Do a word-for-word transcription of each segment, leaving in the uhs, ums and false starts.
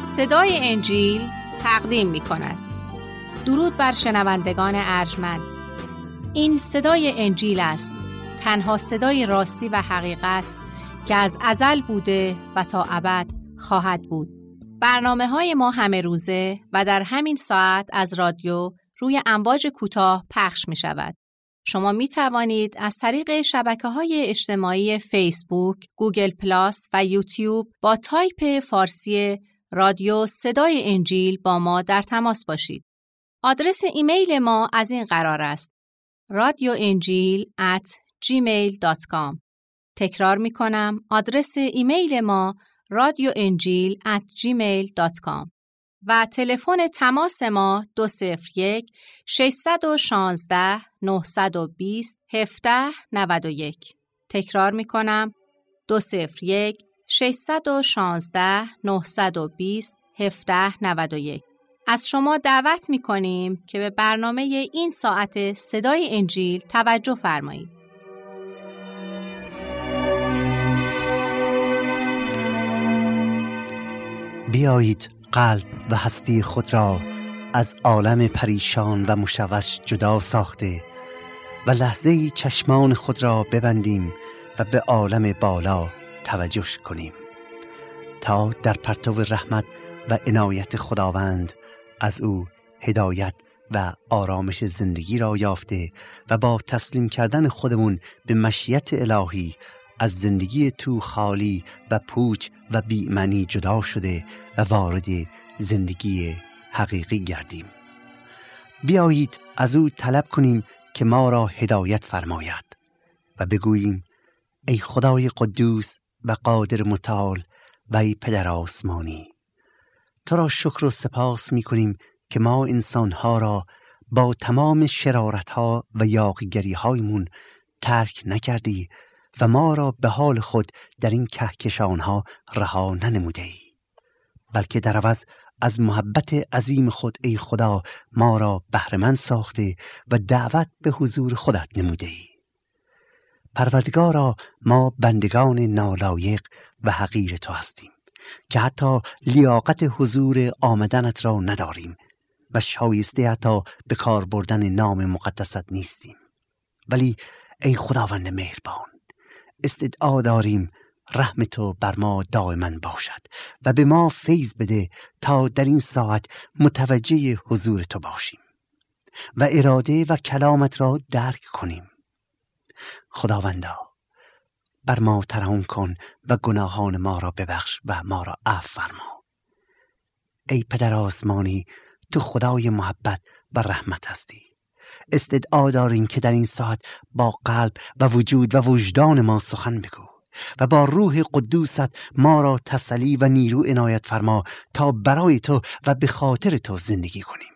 صدای انجیل تقدیم می کند. درود بر شنوندگان ارجمند. این صدای انجیل است، تنها صدای راستی و حقیقت که از ازل بوده و تا ابد خواهد بود. برنامه های ما همه روزه و در همین ساعت از رادیو روی امواج کوتاه پخش می شود. شما می توانید از طریق شبکه‌های اجتماعی فیسبوک، گوگل پلاس و یوتیوب با تایپ فارسی رادیو صدای انجیل با ما در تماس باشید. آدرس ایمیل ما از این قرار است: رادیو انجیل ات جیمیل دات کام. تکرار می کنم، آدرس ایمیل ما رادیو انجیل ات جیمیل دات کام و تلفن تماس ما دو صفر یک ششصد و شانزده نهصد و بیست هفده نود و یک. تکرار می کنم، دو صفر یک ششصد و شانزده نهصد و بیست هفده نود و یک. از شما دعوت می کنیم که به برنامه این ساعت صدای انجیل توجه فرمایید. بیایید قلب و هستی خود را از عالم پریشان و مشوش جدا ساخته و لحظه‌ای چشمان خود را ببندیم و به عالم بالا توجه کنیم تا در پرتو رحمت و عنایت خداوند از او هدایت و آرامش زندگی را یافته و با تسلیم کردن خودمون به مشیت الهی از زندگی تو خالی و پوچ و بی‌معنی جدا شده و وارد زندگی حقیقی گردیم. بیایید از او طلب کنیم که ما را هدایت فرماید و بگوییم: ای خدای قدوس و قادر متعال و ای پدر آسمانی، تو را شکر و سپاس می کنیم که ما انسانها را با تمام شرارتها و یاغیگری‌هایمون ترک نکردی و ما را به حال خود در این کهکشانها رها ننموده ای، بلکه در عوض از محبت عظیم خود ای خدا ما را بهره‌مند ساخته و دعوت به حضور خودت نموده ای. پروردگارا، ما بندگان نالایق و حقیر تو هستیم که حتی لیاقت حضور آمدنت را نداریم و شایسته حتی به کار بردن نام مقدست نیستیم. ولی ای خداوند مهربان، استدعا داریم رحم تو بر ما دائما باشد و به ما فیض بده تا در این ساعت متوجه حضور تو باشیم و اراده و کلامت را درک کنیم. خداوندا، بر ما ترحم کن و گناهان ما را ببخش و ما را عفو فرما. ای پدر آسمانی، تو خدای محبت و رحمت هستی. استدعا داریم که در این ساعت با قلب و وجود و وجدان ما سخن بگو و با روح قدوست ما را تسلی و نیرو عنایت فرما تا برای تو و به خاطر تو زندگی کنیم.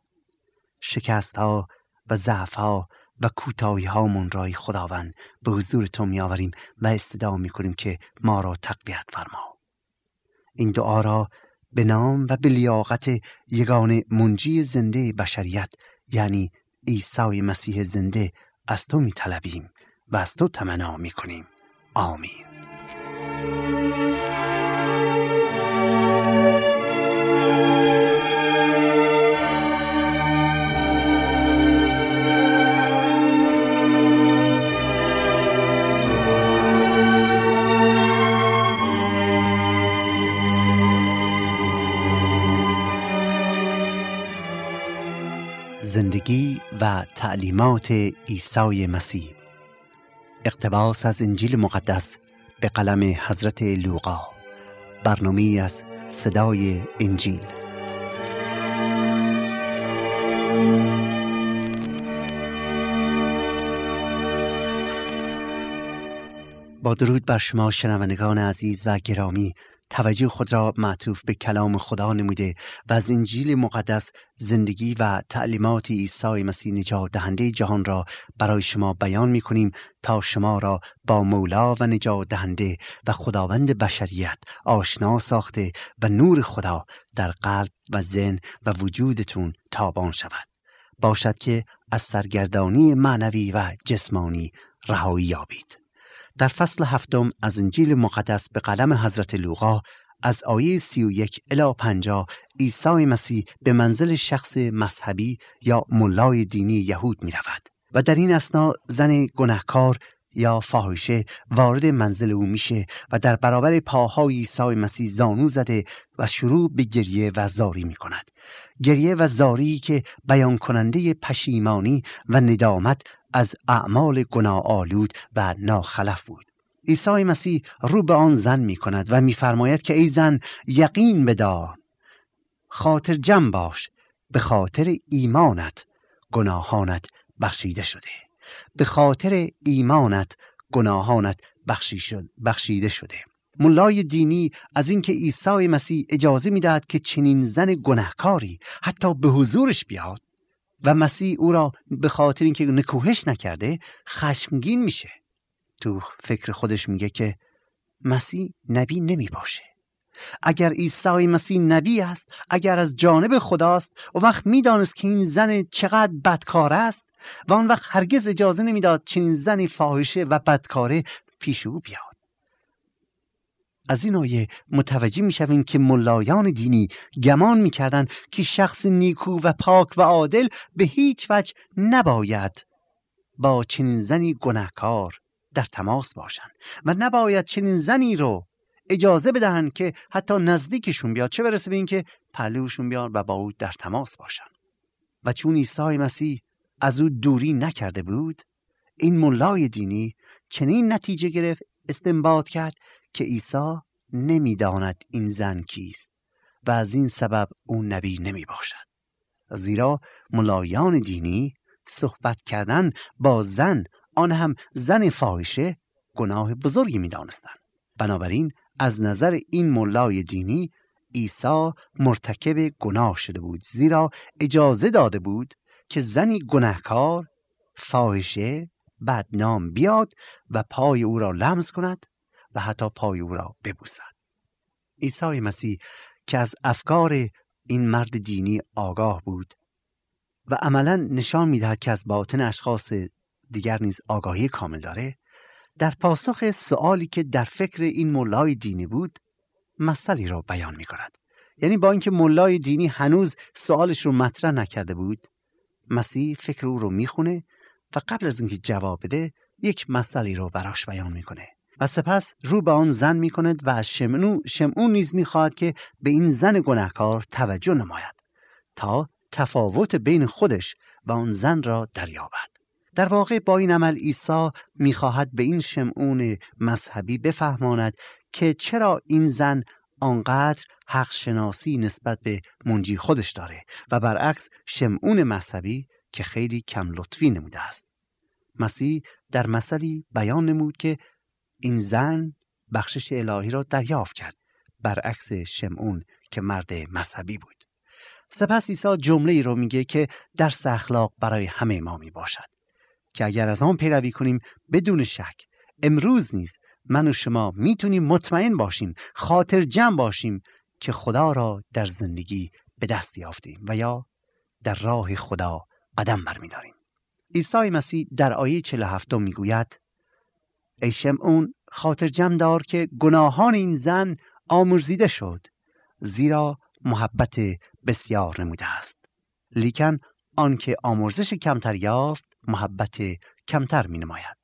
شکست ها و ضعف ها و کوتاهی هامون رای خداوند به حضور تو می آوریم و استدعا می کنیم که ما را تقویت فرما. این دعا را به نام و به لیاقت یگانه منجی زنده بشریت یعنی عیسی مسیح زنده از تو می طلبیم و از تو تمنا می کنیم. آمین. زندگی و تعلیمات عیسی مسیح. اقتباس از انجیل مقدس به قلم حضرت لوقا. برنامه‌ای از صدای انجیل. با درود بر شما شنوندگان عزیز و گرامی، توجه خود را معطوف به کلام خدا نموده و از انجیل مقدس زندگی و تعلیمات عیسی مسیح نجات دهنده جهان را برای شما بیان می کنیم تا شما را با مولا و نجات دهنده و خداوند بشریت آشنا ساخته و نور خدا در قلب و ذهن و وجودتون تابان شود، باشد که از سرگردانی معنوی و جسمانی رهایی یابید. در فصل هفتم از انجیل مقدس به قلم حضرت لوقا از آیه سی و یک الی پنجاه عیسی مسیح به منزل شخص مذهبی یا ملای دینی یهود می رود و در این اثنا زن گناهکار یا فاحشه وارد منزل او میشه و در برابر پاهای عیسی مسیح زانو زده و شروع به گریه و زاری می کند. گریه و زاری که بیان کننده پشیمانی و ندامت از اعمال گناه آلود و ناخلف بود. عیسی مسیح رو به آن زن می کند و می فرماید که ای زن یقین بدار، خاطر جمع باش، به خاطر ایمانت گناهانت بخشیده شده. به خاطر ایمانت گناهانت بخشیده شده. ملای دینی از اینکه عیسی مسیح اجازه میدهد که چنین زن گناهکاری حتی به حضورش بیاد و مسیح او را به خاطر اینکه نکوهش نکرده خشمگین میشه. تو فکر خودش میگه که مسیح نبی نمی باشه. اگر عیسی مسیح نبی است، اگر از جانب خداست، و وقت میدانست که این زن چقدر بدکار است و آن وقت هرگز اجازه نمیداد چنین زنی فاحشه و بدکاره پیش او بیاد. از این آیه متوجه میشویم که ملایان دینی گمان میکردند که شخص نیکو و پاک و عادل به هیچ وجه نباید با چنین زنی گناهکار در تماس باشند و نباید چنین زنی رو اجازه بدهن که حتی نزدیکشون بیاد، چه برسه به این که پهلوشون بیاد و با او در تماس باشن. و چون عیسی مسیح از او دوری نکرده بود، این ملای دینی چنین نتیجه گرفت، استنباط کرد که عیسی نمیداند این زن کیست و از این سبب او نبی نمی باشد. زیرا ملایان دینی صحبت کردن با زن، آن هم زن فاحشه، گناه بزرگی می دانستند. بنابراین از نظر این ملای دینی عیسی مرتکب گناه شده بود، زیرا اجازه داده بود که زنی گناهکار، فاحشه، بدنام بیاد و پای او را لمس کند و حتی پای او را ببوسد. عیسی مسیح که از افکار این مرد دینی آگاه بود و عملاً نشان می‌دهد که از باطن اشخاص دیگر نیز آگاهی کامل داره، در پاسخ سوالی که در فکر این ملای دینی بود مسئله را بیان می‌کند. یعنی با اینکه ملای دینی هنوز سوالش رو مطرح نکرده بود، مسیح فکر او رو میخونه و قبل از اینکه جواب بده یک مسئله رو براش بیان میکنه و سپس رو به آن زن میکند و از شمعون شمعون نیز میخواهد که به این زن گناهکار توجه نماید تا تفاوت بین خودش و آن زن را دریابد. در واقع با این عمل عیسی میخواهد به این شمعون مذهبی بفهماند که چرا این زن آنقدر حق شناسی نسبت به منجی خودش داره و برعکس شمعون مذهبی که خیلی کم لطفی نموده است. مسیح در مثلی بیان نمود که این زن بخشش الهی را دریافت کرد، برعکس شمعون که مرد مذهبی بود. سپس عیسی جمله‌ای رو میگه که درس اخلاق برای همه ما می باشد که اگر از آن پیروی کنیم بدون شک امروز نیز من و شما میتونیم مطمئن باشیم، خاطر جمع باشیم که خدا را در زندگی به دست یافتیم و یا در راه خدا قدم برمی‌داریم. عیسی مسیح در آیه چهل و هفت میگوید ای شمعون خاطر جمع دار که گناهان این زن آمرزیده شد، زیرا محبت بسیار نموده است. لیکن آنکه آمرزش کمتر یافت محبت کمتر می نماید.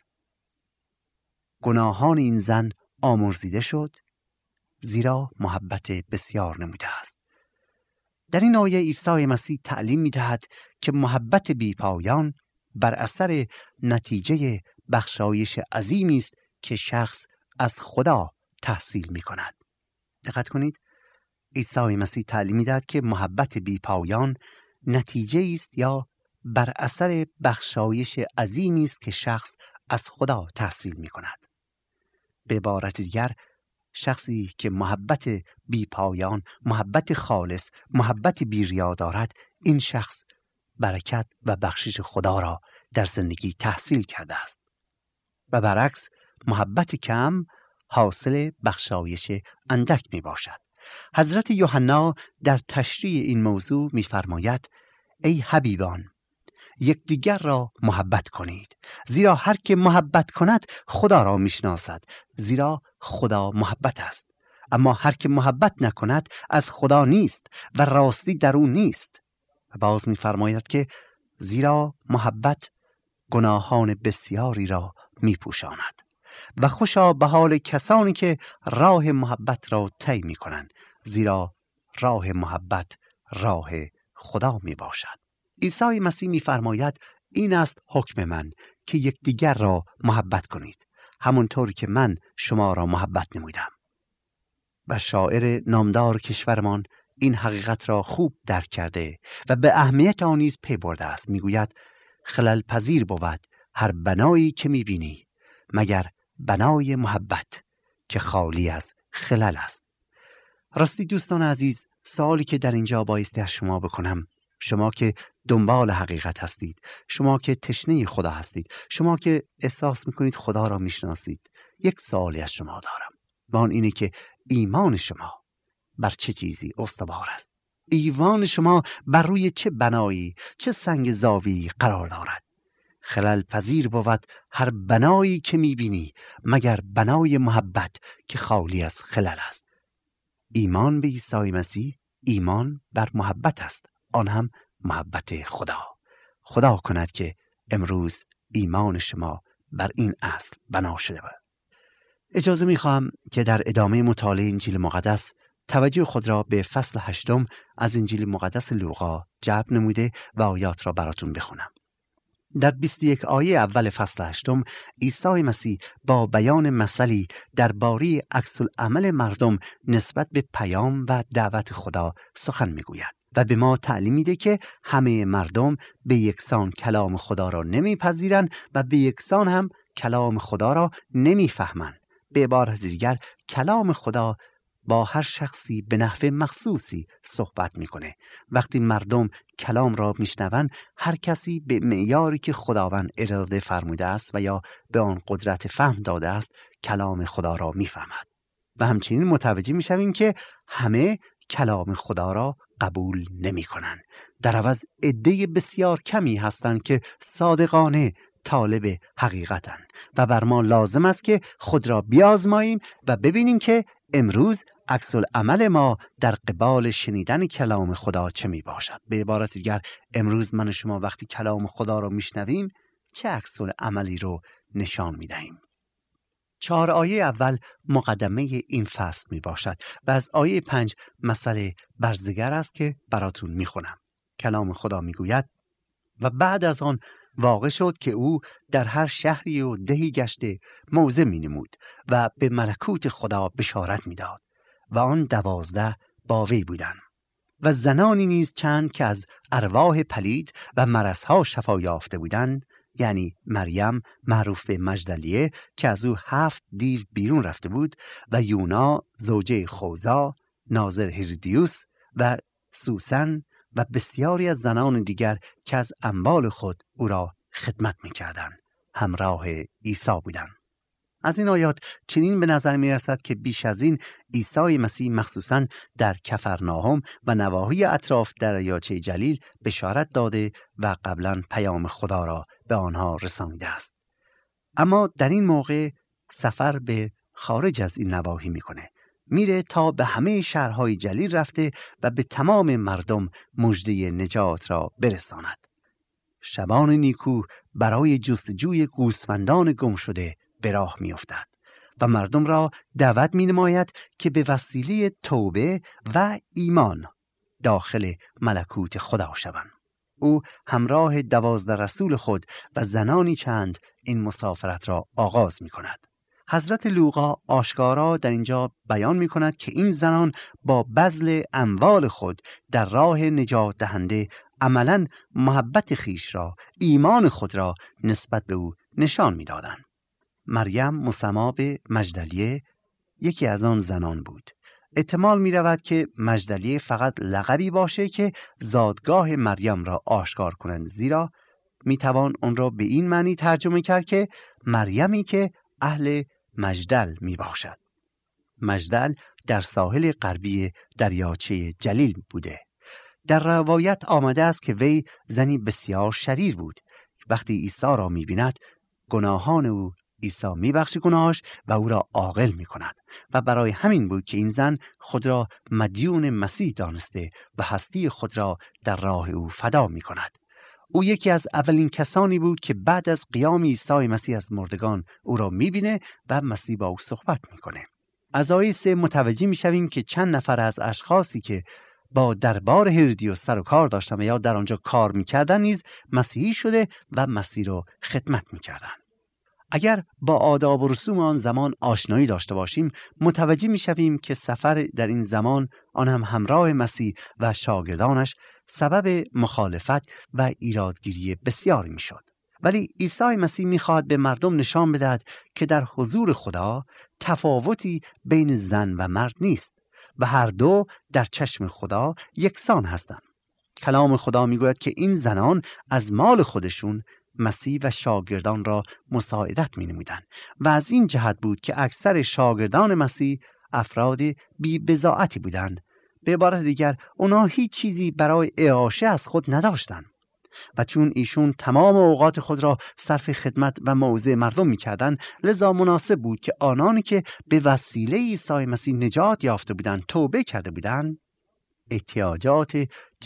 گناهان این زن آمرزیده شد، زیرا محبت بسیار نموده است. در این آیه عیسی مسیح تعلیم می دهد که محبت بی پایان بر اثر نتیجه بخشایش عظیمی است که شخص از خدا تحصیل می کند. دقت کنید، عیسی مسیح تعلیم می دهد که محبت بی پایان نتیجه است یا بر اثر بخشایش عظیمی است که شخص از خدا تحصیل می کند. به عبارت دیگر، شخصی که محبت بی پایان، محبت خالص، محبت بی ریا دارد، این شخص برکت و بخشش خدا را در زندگی تحصیل کرده است. و برعکس محبت کم حاصل بخشایش اندک می باشد. حضرت یوحنا در تشریح این موضوع می فرماید ای حبیبان یکدیگر را محبت کنید، زیرا هر که محبت کند خدا را میشناسد، زیرا خدا محبت است. اما هر که محبت نکند از خدا نیست و راستی در او نیست. و باز می‌فرماید که زیرا محبت گناهان بسیاری را می‌پوشاند و خوشا به حال کسانی که راه محبت را طی می‌کنند، زیرا راه محبت راه خدا میباشد. عیسی مسیح می‌فرماید این است حکم من که یکدیگر را محبت کنید همونطور که من شما را محبت نمودم. و شاعر نامدار کشورمان این حقیقت را خوب درک کرده و به اهمیت آن نیز پی برده است. میگوید خلل پذیر بود هر بنایی که میبینی مگر بنای محبت که خالی از خلل است. راستی دوستان عزیز، سوالی که در اینجا بایستی از شما بکنم، شما که دنبال حقیقت هستید، شما که تشنه خدا هستید، شما که احساس میکنید خدا را میشناسید، یک سوالی از شما دارم و آن اینه که ایمان شما بر چه چیزی استوار است؟ ایمان شما بر روی چه بنایی، چه سنگ زاویه‌ای قرار دارد؟ خلل پذیر بود هر بنایی که میبینی مگر بنای محبت که خالی از خلل است. ایمان به عیسی مسیح ایمان بر محبت است، آن هم محبت خدا. خدا کند که امروز ایمان شما بر این اصل بنا شده باشد. اجازه میخواهم که در ادامه مطالعه انجیل مقدس توجه خود را به فصل هشتم از انجیل مقدس لوقا جلب نموده و آیات را براتون بخونم. در بیست و یک آیه اول فصل هشتم عیسی مسیح با بیان مثلی درباره عکس العمل مردم نسبت به پیام و دعوت خدا سخن میگوید و به ما تعلیم میده که همه مردم به یکسان کلام خدا را نمیپذیرند و به یکسان هم کلام خدا را نمیفهمند. به عبارت دیگر کلام خدا با هر شخصی به نحو مخصوصی صحبت میکنه. وقتی مردم کلام را میشنوند، هر کسی به معیاری که خداوند اراده فرموده است و یا به آن قدرت فهم داده است کلام خدا را میفهمد. و همچنین متوجه میشویم که همه کلام خدا را قبول نمیکنند. در عوض عده بسیار کمی هستند که صادقانه طالب حقیقتند و بر ما لازم است که خود را بیازماییم و ببینیم که امروز عکس العمل ما در قبال شنیدن کلام خدا چه می باشد. به عبارت دیگر امروز من و شما وقتی کلام خدا را می شنویم چه عکس العملی رو نشان می دهیم. چهار آیه اول مقدمه این فصل می باشد و از آیه پنج مسئله برزگر است که براتون می خونم. کلام خدا می گوید و بعد از آن واقع شد که او در هر شهری و دهی گشته موعظه می نمود و به ملکوت خدا بشارت می داد و آن دوازده با وی بودند و زنانی نیز چند که از ارواح پلید و مرضها شفا یافته بودند، یعنی مریم معروف به مجدلیه که از او هفت دیو بیرون رفته بود و یونا زوجه خوزا، ناظر هیرودیوس و سوسن و بسیاری از زنان دیگر که از اموال خود او را خدمت می‌کردند همراه عیسی بودند. از این آیات چنین به نظر می‌رسد که بیش از این عیسی مسیح مخصوصاً در کفرناهم و نواحی اطراف دریاچه جلیل بشارت داده و قبلاً پیام خدا را به آنها رسانیده است. اما در این موقع سفر به خارج از این نواحی می‌کنه. میره تا به همه شهرهای جلیل رفته و به تمام مردم مژده نجات را برساند. شبان نیکو برای جستجوی گوسفندان گم شده به راه می افتد و مردم را دعوت می نماید که به وسیله توبه و ایمان داخل ملکوت خدا شوند. او همراه دوازده رسول خود و زنانی چند این مسافرت را آغاز می کند. حضرت لوقا آشکارا در اینجا بیان می کند که این زنان با بذل اموال خود در راه نجات دهنده عملاً محبت خیش را، ایمان خود را نسبت به او نشان می دادند. مریم مسما به مجدلیه یکی از آن زنان بود. احتمال می رود که مجدلیه فقط لقبی باشه که زادگاه مریم را آشکار کنند، زیرا می توان اون را به این معنی ترجمه کرد که مریمی که اهل مجدل می باشد. مجدل در ساحل غربی دریاچه جلیل بوده. در روایت آمده است که وی زنی بسیار شریر بود. وقتی عیسی را می بیند گناهان او عیسی میبخشه گناهش و او را عاقل میکند و برای همین بود که این زن خود را مدیون مسیح دانسته و هستی خود را در راه او فدا میکند. او یکی از اولین کسانی بود که بعد از قیام عیسی مسیح از مردگان او را میبینه و مسیح با او صحبت میکنه. از آیه سه متوجه میشویم که چند نفر از اشخاصی که با دربار هرودیوس سر و کار داشتن و یا در آنجا کار میکردن نیز مسیحی شده و مسیح را خدمت میکردن. اگر با آداب و رسوم آن زمان آشنایی داشته باشیم متوجه میشویم که سفر در این زمان آن هم همراه مسیح و شاگردانش سبب مخالفت و ایرادگیری بسیاری میشد. ولی عیسی مسیح میخواد به مردم نشان بدهد که در حضور خدا تفاوتی بین زن و مرد نیست و هر دو در چشم خدا یکسان هستند. کلام خدا میگوید که این زنان از مال خودشون مسیح و شاگردان را مساعدت می نمودن و از این جهت بود که اکثر شاگردان مسیح افراد بی بضاعتی بودند. به عبارت دیگر اونا هیچ چیزی برای اعاشه از خود نداشتند و چون ایشون تمام اوقات خود را صرف خدمت و موعظه مردم می کردن، لذا مناسب بود که آنانی که به وسیله عیسی مسیح نجات یافته بودند توبه کرده بودند احتیاجات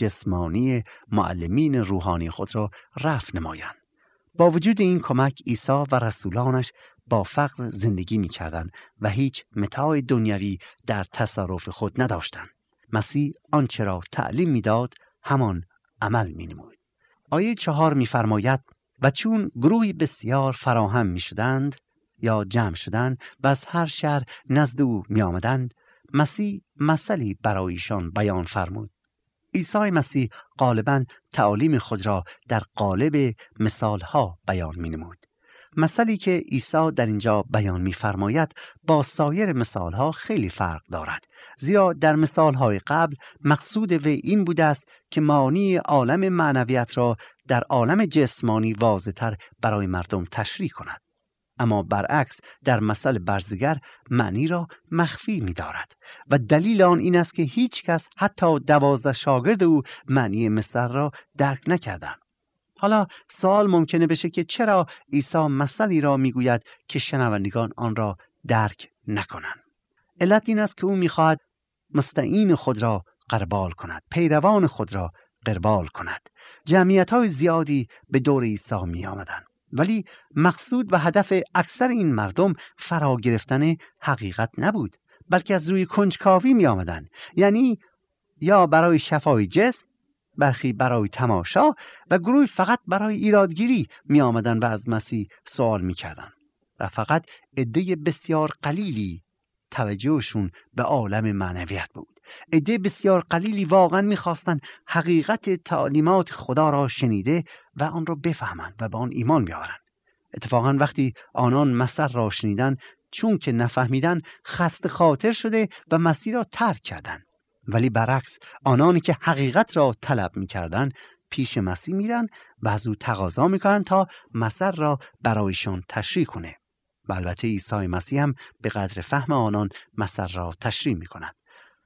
جسمانی معلمین روحانی خود را رفع نمایند. با وجود این کمک عیسی و رسولانش با فقر زندگی می کردن و هیچ متاع دنیوی در تصرف خود نداشتند. مسیح آنچه را تعلیم می داد همان عمل می نمود. آیه چهار می فرماید و چون گروهی بسیار فراهم می شدند یا جمع شدند و از هر شهر نزد او می آمدند مسیح مثلی برایشان بیان فرمود. عیسی مسیح غالباً تعالیم خود را در قالب مثالها بیان می نمود. مثلی که عیسی در اینجا بیان می فرماید با سایر مثالها خیلی فرق دارد، زیرا در مثالهای قبل مقصود وی این بوده است که معانی عالم معنویت را در عالم جسمانی واضح‌تر برای مردم تشریح کند. اما برعکس در مثل برزگر معنی را مخفی می دارد و دلیل آن این است که هیچ کس حتی دوازده شاگرد او معنی مثل را درک نکردند. حالا سوال ممکنه بشه که چرا عیسی مثلی را می گوید که شنوندگان آن را درک نکنند؟ علت این است که او می خواهد مستعین خود را قربال کند، پیروان خود را قربال کند. جمعیت های زیادی به دور عیسی می آمدند، ولی مقصود و هدف اکثر این مردم فرا گرفتن حقیقت نبود، بلکه از روی کنجکاوی می آمدن. یعنی یا برای شفای جسم، برخی برای تماشا و گروهی فقط برای ایرادگیری می آمدن و از مسیح سوال می کردن. و فقط عده بسیار قلیلی توجهشون به عالم معنویت بود. عده بسیار قلیلی واقعا می خواستن حقیقت تعلیمات خدا را شنیده و آن را بفهمند و به آن ایمان بیارند. اتفاقا وقتی آنان مثل را شنیدن، چون که نفهمیدن خسته خاطر شده و مسیح را ترک کردند. ولی برعکس آنانی که حقیقت را طلب می کردن پیش مسیح میرن و از او تقاضا میکنن تا مثل را برایشان تشریح کنه. و البته عیسی مسیح هم به قدر فهم آنان مثل را تشریح میکند.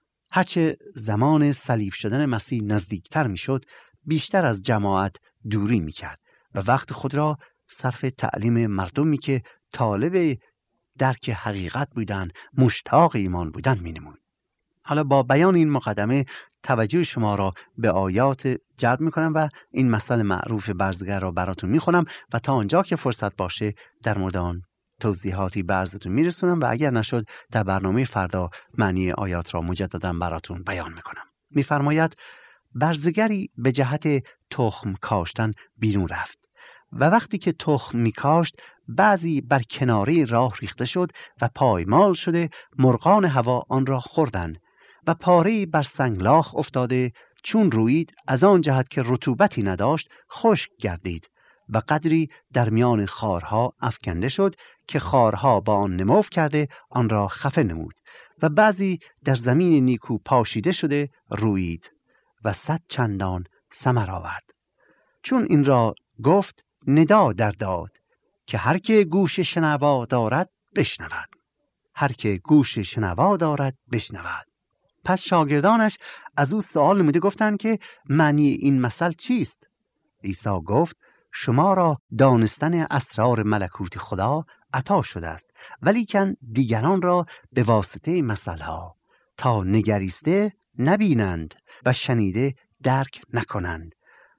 هرچه زمان صلیب شدن مسیح نزدیکتر میشد، بیشتر از جماعت دوری میکرد و وقت خود را صرف تعلیم مردمی که طالب درک حقیقت بودن، مشتاق ایمان بودن مینمود. حالا با بیان این مقدمه توجه شما را به آیات جلب میکنم و این مثل معروف برزگر را براتون میخونم و تا آنجا که فرصت باشه در مورد آن توضیحاتی به عرضتون میرسونم و اگر نشد در برنامه فردا معنی آیات را مجددا براتون بیان میکنم. میفرماید برزگری به جهت تخم کاشتن بیرون رفت و وقتی که تخم میکاشت بعضی بر کناره راه ریخته شد و پایمال شده مرغان هوا آن را خوردند و پاره بر سنگلاخ افتاده، چون رویید از آن جهت که رطوبتی نداشت خشک گردید و قدری در میان خارها افکنده شد که خارها با آن نمو کرده آن را خفه نمود و بعضی در زمین نیکو پاشیده شده رویید و صد چندان ثمر آورد. چون این را گفت ندا در داد که هر که گوش شنوا دارد بشنود. هر که گوش شنوا دارد بشنود. پس شاگردانش از او سوال نموده گفتند که معنی این مثل چیست؟ عیسی گفت شما را دانستن اسرار ملکوت خدا عطا شده است، ولیکن دیگران را به واسطه مثلها تا نگریسته نبینند و شنیده درک نکنند.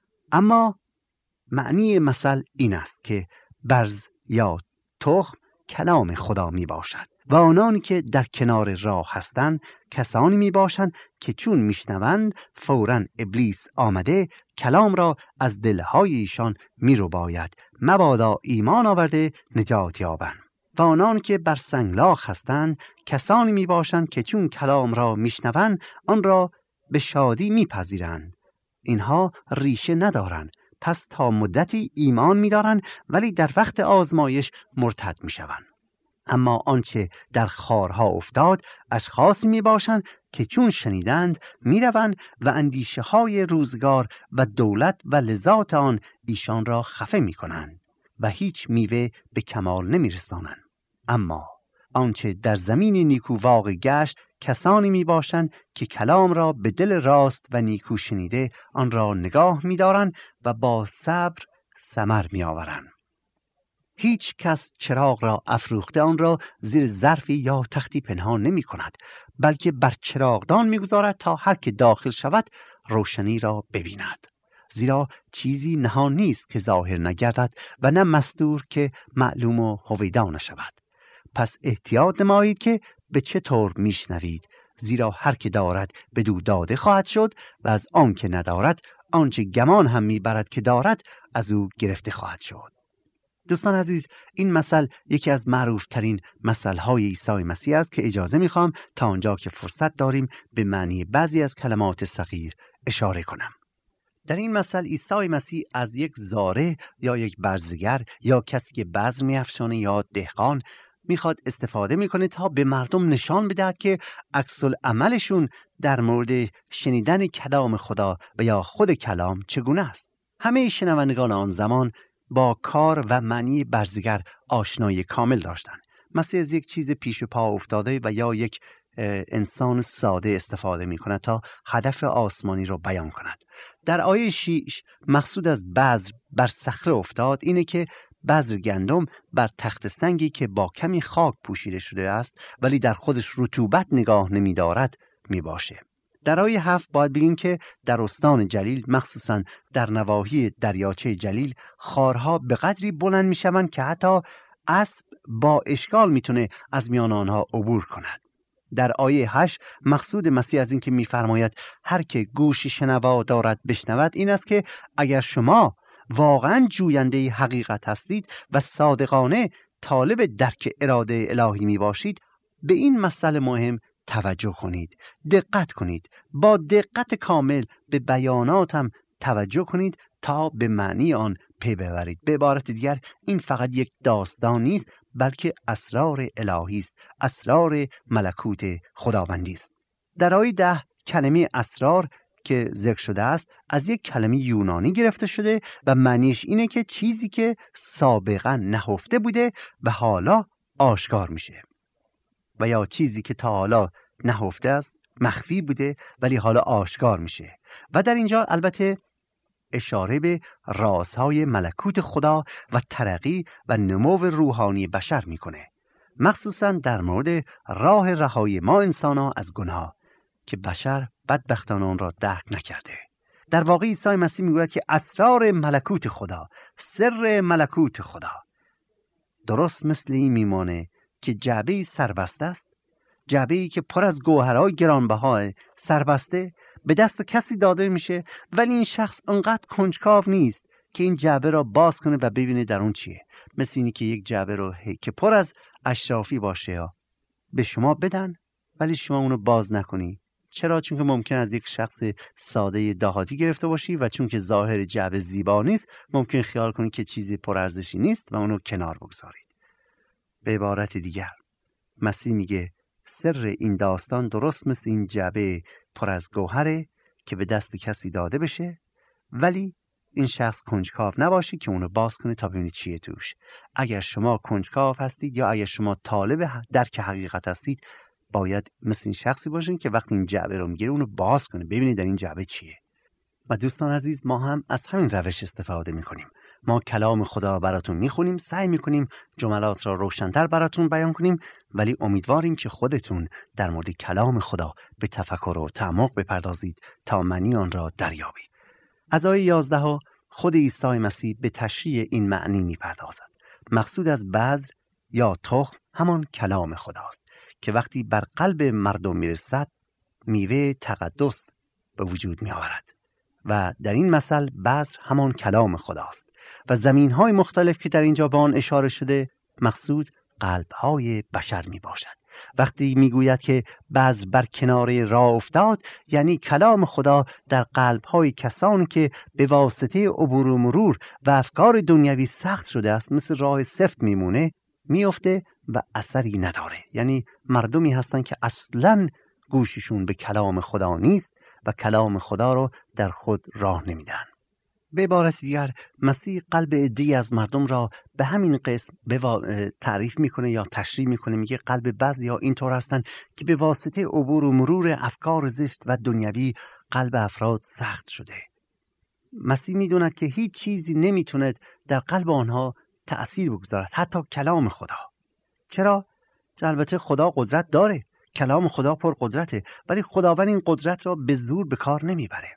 اما معنی مثل این است که برز یا تخم کلام خدا می باشد و آنانی که در کنار راه هستند کسانی می باشند که چون می شنوند فوراً ابلیس آمده کلام را از دلهای ایشان می رو باید مبادا ایمان آورده نجات یابند. و آنان که بر سنگلاخ هستند کسانی می باشند که چون کلام را می شنوند آن را به شادی می پذیرند. اینها ریشه ندارند، پس تا مدتی ایمان می دارند ولی در وقت آزمایش مرتد می شوند. اما آنچه در خارها افتاد اشخاصی می باشند که چون شنیدند می روند و اندیشه های روزگار و دولت و لذات آن ایشان را خفه می کنند و هیچ میوه به کمال نمی رسانند. اما آنچه در زمین نیکو واقع گشت کسانی می باشند که کلام را به دل راست و نیکو شنیده آن را نگاه می دارند و با صبر ثمر می آورند. هیچ کس چراغ را افروخته آن را زیر ظرفی یا تختی پنهان نمی کند، بلکه بر چراغدان می گذارد تا هر که داخل شود روشنی را ببیند. زیرا چیزی نهان نیست که ظاهر نگردد و نه مستور که معلوم و هویدا نشود. پس احتیاط نمایید که به چه طور می شنوید، زیرا هر که دارد بدو داده خواهد شد و از آن که ندارد آنچه گمان هم می برد که دارد از او گرفته خواهد شد. دوستان عزیز، این مثل یکی از معروف ترین مثل های عیسی مسیح است که اجازه می خواهم تا آنجا که فرصت داریم به معنی بعضی از کلمات صغیر اشاره کنم. در این مثل عیسی مسیح از یک زاره یا یک برزگر یا کسی که بذر می‌افشانه یا دهقان میخواد استفاده میکنه تا به مردم نشان بدهد که عکس العملشون در مورد شنیدن کلام خدا و یا خود کلام چگونه است. همه شنوندگان آن زمان با کار و معنی برزگر آشنایی کامل داشتند. مسیح از یک چیز پیش پا افتاده و یا یک انسان ساده استفاده می کند تا هدف آسمانی را بیان کند. در آیه شیش مقصود از بذر بر صخره افتاد اینه که بذر گندم بر تخت سنگی که با کمی خاک پوشیده شده است ولی در خودش رطوبت نگاه نمی دارد می باشه. در آیه هفت باید بگیم که در استان جلیل مخصوصا در نواحی دریاچه جلیل خارها به قدری بلند می شوند که حتی اسب با اشکال می تونه از میان آنها عبور کند. در آیه هشت مقصود مسیح از این که می‌فرماید هر که گوش شنوا دارد بشنود این است که اگر شما واقعاً جوینده حقیقت هستید و صادقانه طالب درک اراده الهی می باشید به این مسئله مهم توجه کنید، دقت کنید، با دقت کامل به بیاناتم توجه کنید تا به معنی آن پی ببرید. به عبارت دیگر این فقط یک داستان نیست بلکه اسرار الهی است، اسرار ملکوت خداوندی است. در آیه ده کلمه اسرار که ذکر شده است از یک کلمه یونانی گرفته شده و معنیش اینه که چیزی که سابقا نهفته بوده و حالا آشکار میشه و یا چیزی که تا حالا نهفته است مخفی بوده ولی حالا آشکار میشه. و در اینجا البته اشاره به رازهای ملکوت خدا و ترقی و نمو روحانی بشر میکنه، مخصوصا در مورد راه رهایی ما انسان‌ها از گناه که بشر بدبختانه آن را درک نکرده. در واقع عیسی مسیح میگوید که اسرار ملکوت خدا، سر ملکوت خدا درست مثل این میمانه که جعبه‌ای سربسته است، جعبه‌ای که پر از گوهرهای گرانبها سربسته به دست کسی داده میشه ولی این شخص انقدر کنجکاو نیست که این جعبه را باز کنه و ببینه در اون چیه. مثل اینی که یک جعبه رو که پر از اشرافی باشه به شما بدن ولی شما اونو باز نکنی. چرا؟ چون که ممکن از یک شخص ساده دهاتی گرفته باشی و چون که ظاهر جعبه زیبا نیست ممکن خیال کنی که چیزی پرارزشی نیست و اونو کنار بگذارید. به عبارت دیگر مسیح میگه سر این داستان درست مثل این جعبه پر از گوهره که به دست کسی داده بشه ولی این شخص کنجکاو نباشه که اونو باز کنه تا ببینید چیه توش. اگر شما کنجکاو هستید یا اگر شما طالب درک حقیقت هستید باید مثل این شخصی باشین که وقتی این جعبه رو میگیره اونو باز کنه ببینید در این جعبه چیه. و دوستان عزیز ما هم از همین روش استفاده میکنیم. ما کلام خدا براتون میخونیم، سعی میکنیم جملات را روشن‌تر براتون بیان کنیم، ولی امیدواریم که خودتون در مورد کلام خدا به تفکر و تعمق بپردازید تا معنی آن را دریابید. از آیه یازده خود عیسی مسیح به تشریح این معنی میپردازد. مقصود از بذر یا تخم همان کلام خداست که وقتی بر قلب مردم میرسد میوه تقدس به وجود می آورد و در این مثل بذر همان کلام خداست و زمین‌های مختلف که در اینجا به آن اشاره شده مقصود قلب‌های بشر می باشد. وقتی می گوید که بذر بر کنار راه افتاد، یعنی کلام خدا در قلب‌های کسانی که به واسطه عبور و مرور و افکار دنیوی سخت شده است مثل راه سفت میمونه، میفته و اثری نداره. یعنی مردمی هستند که اصلاً گوششون به کلام خدا نیست و کلام خدا رو در خود راه نمیدن. به عبارت دیگر مسیح قلب عده‌ای از مردم را به همین قسم تعریف میکنه یا تشریح میکنه. میگه قلب بعضیا اینطور هستن که به واسطه عبور و مرور افکار زشت و دنیوی قلب افراد سخت شده. مسیح میدوند که هیچ چیزی نمیتونه در قلب آنها تأثیر بگذارد، حتی کلام خدا. چرا؟ البته خدا قدرت داره، کلام خدا پر قدرته، ولی خداوند این قدرت را به زور به کار نمیبره.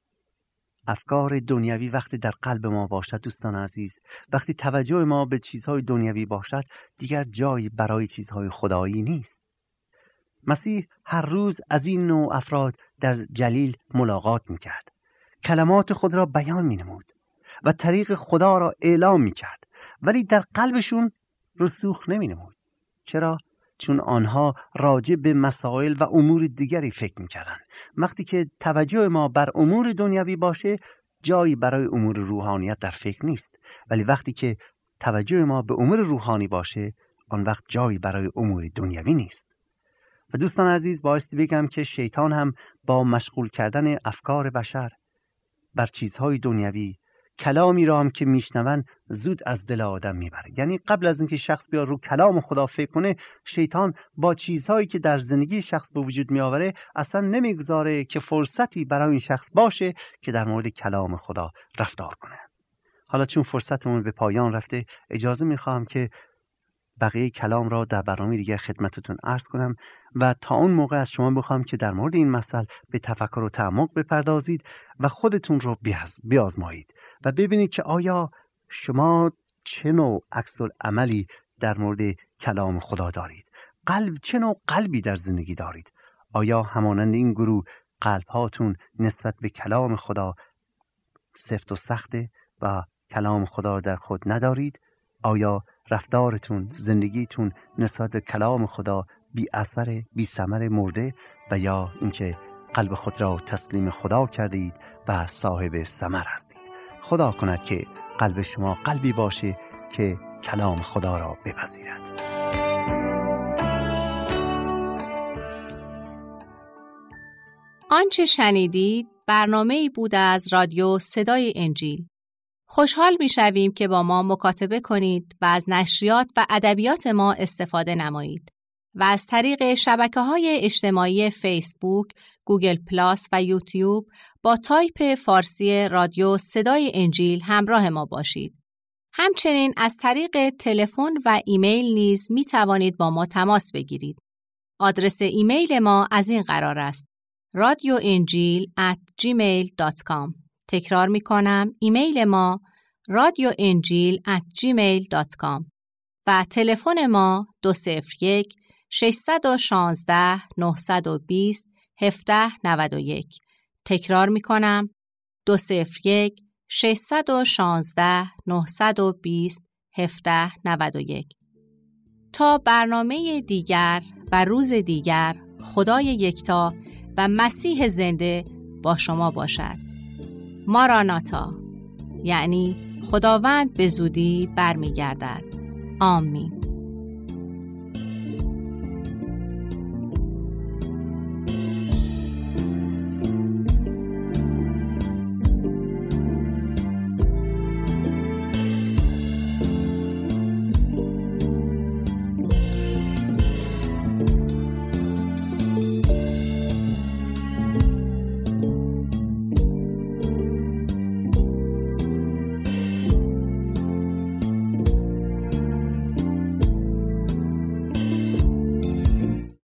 افکار دنیوی وقتی در قلب ما باشد دوستان عزیز، وقتی توجه ما به چیزهای دنیوی باشد، دیگر جایی برای چیزهای خدایی نیست. مسیح هر روز از این نوع افراد در جلیل ملاقات میکرد، کلمات خود را بیان مینمود و طریق خدا را اعلام میکرد، ولی در قلبشون رسوخ نمینمود. چرا؟ چون آنها راجع به مسائل و امور دیگری فکر میکردن. وقتی که توجه ما بر امور دنیوی باشه، جایی برای امور روحانیت در فکر نیست، ولی وقتی که توجه ما به امور روحانی باشه، آن وقت جایی برای امور دنیوی نیست. و دوستان عزیز، بایستی بگم که شیطان هم با مشغول کردن افکار بشر بر چیزهای دنیوی، کلامی را هم که میشنون زود از دل آدم میبره. یعنی قبل از اینکه شخص بیا رو کلام خدا فکر کنه، شیطان با چیزهایی که در زندگی شخص به وجود میآوره اصلا نمیگذاره که فرصتی برای این شخص باشه که در مورد کلام خدا رفتار کنه. حالا چون فرصتمون به پایان رفته، اجازه میخوام که بقیه کلام را در برنامه دیگر خدمتتون عرض کنم و تا اون موقع از شما بخوام که در مورد این مسئله به تفکر و تعمق بپردازید و خودتون رو بیازمایید و ببینید که آیا شما چه نوع عکس العملی در مورد کلام خدا دارید. قلب چه نوع قلبی در زندگی دارید؟ آیا همانند این گروه قلب هاتون نسبت به کلام خدا سفت و سخته و کلام خدا در خود ندارید؟ آیا رفتارتون، زندگیتون نسبت به کلام خدا بی اثر، بی ثمر مرده، و یا اینکه قلب خود را تسلیم خدا کرده اید و صاحب ثمر هستید؟ خدا کند که قلب شما قلبی باشه که کلام خدا را بپذیرد. آنچه شنیدید برنامه‌ای بود از رادیو صدای انجیل. خوشحال می‌شویم که با ما مکاتبه کنید و از نشریات و ادبیات ما استفاده نمایید و از طریق شبکه‌های اجتماعی فیسبوک، گوگل پلاس و یوتیوب با تایپ فارسی رادیو صدای انجیل همراه ما باشید. همچنین از طریق تلفن و ایمیل نیز می توانید با ما تماس بگیرید. آدرس ایمیل ما از این قرار است: رادیو انجیل ات جیمیل دات کام. تکرار می کنم، ایمیل ما رادیو انجیل ات جیمیل دات کام و تلفن ما دو صفر یک شش یک شش نه دو صفر یک هفت نه یک. تکرار می کنم، دو صفر یک شش یک شش نه دو صفر هفت نه یک. تا برنامه دیگر و روز دیگر، خدای یکتا و مسیح زنده با شما باشد. ماراناتا، یعنی خداوند به زودی برمیگردد. آمین.